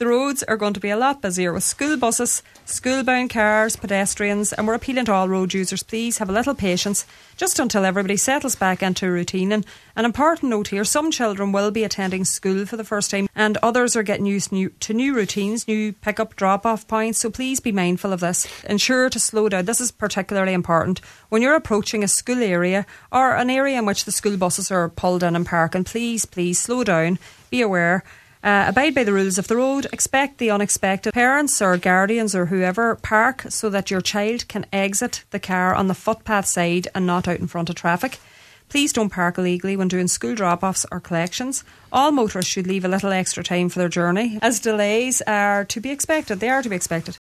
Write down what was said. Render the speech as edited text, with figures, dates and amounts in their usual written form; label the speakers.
Speaker 1: The roads are going to be a lot busier with school buses, school-bound cars, pedestrians, and we're appealing to all road users, please have a little patience just until everybody settles back into routine. And an important note here, some children will be attending school for the first time and others are getting used to new routines, new pick-up, drop-off points, so please be mindful of this. Ensure to slow down. This is particularly important. When you're approaching a school area or an area in which the school buses are pulled in and parking, please slow down, be aware. Abide by the rules of the road, expect the unexpected. Parents or guardians or whoever, park so that your child can exit the car on the footpath side and not out in front of traffic. Please don't park illegally when doing school drop-offs or collections. All motorists should leave a little extra time for their journey, as delays are to be expected. They are to be expected.